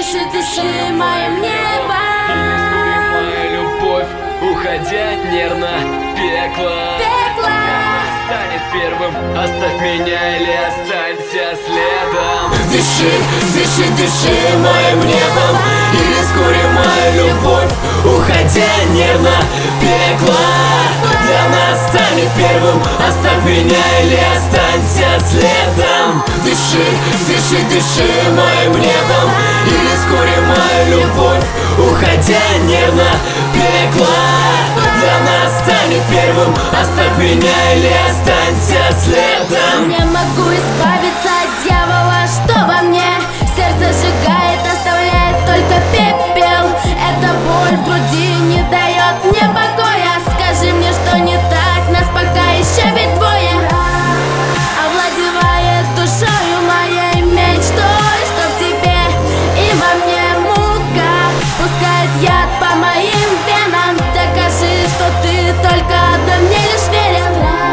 дыши, дыши моим небом. Моя любовь, уходя нервно, пекло станет первым. Оставь меня или останься следом. Дыши, дыши, дыши моим небом, или вскоре моя любовь, уходя нервно, пекло для нас станет первым. Оставь меня или останься следом. Дыши, дыши, дыши моим небом, или вскоре моя любовь, уходя нервно, пекло для нас станет первым. Оставь меня или останься следом. Не могу избавиться от дьявола, что во мне. Сердце сжигает, оставляет только пепел. Эта боль в груди не дает мне покоя. Скажи мне, что не так, нас пока еще ведь двое. Овладевает душою моей мечтой, что в тебе и во мне мука пускает яд по моим венам. Докажи, что ты только одной мне лишь верен.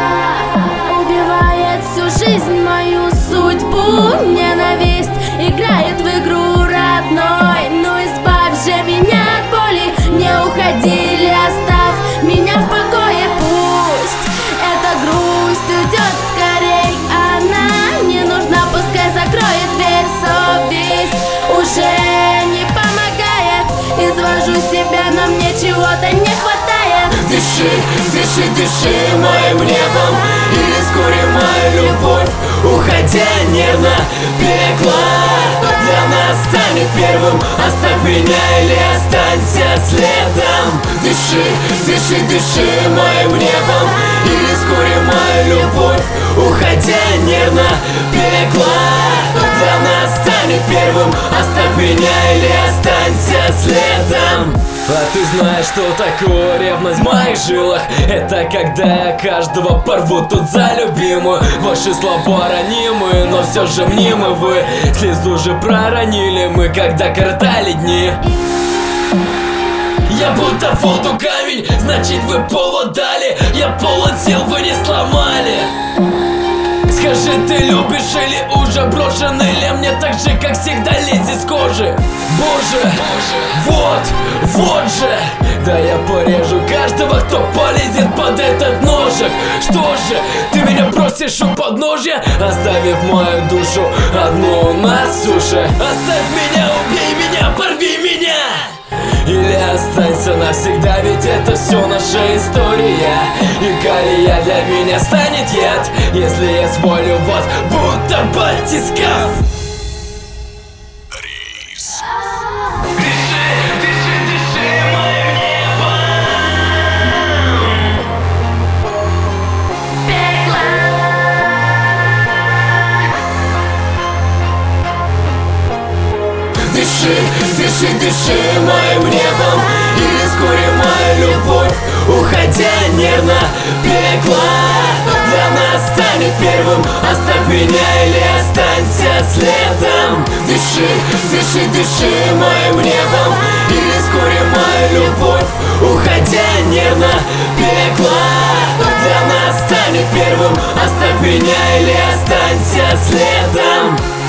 Убивает всю жизнь, мою судьбу. Ненависть играет в игру родной. Ну избавь же меня от боли. Не уходи или оставь меня в покое. Пусть эта грусть уйдет скорей. Она не нужна, пускай закроет дверь. Совесть уже не помогает. Извожу себя, но мне чего-то не хватает. Дыши, дыши, дыши моим небом, или вскоре моя любовь, уходя нервно, пекло для нас станет первым. Оставь меня или останься следом. Дыши, дыши, дыши моим небом, или вскоре моя любовь, уходя нервно, пекло для нас станет первым. Оставь меня или останься следом. А ты знаешь, что такое ревность в моих жилах? Это когда я каждого порву тут за любимую. Ваши слова ранимые, но все же мнимы вы. Слезу же проронили мы, когда коротали дни. Я будто в воду камень, значит вы повод дали. Я полон сил, вы не сломали. Скажи, ты любишь или уже брошен? Или мне так же, как всегда, лезть из кожи? Боже, вот же. Да я порежу каждого, кто полезет под этот ножик. Что же, ты меня бросишь у подножья, оставив мою душу одну на суше. Оставь меня, убей меня, порви меня. Или останься навсегда, ведь это все наша история. И калия для меня станет яд, если я свалю вас, будто батискаф. Дыши, дыши, дыши моим небом, или вскоре моя любовь, уходя нервно, пекло для нас станет первым. Оставь меня или останься следом. Дыши, дыши, дыши моим небом, или вскоре моя любовь, уходя нервно, пекло для нас станет первым. Оставь меня или останься следом.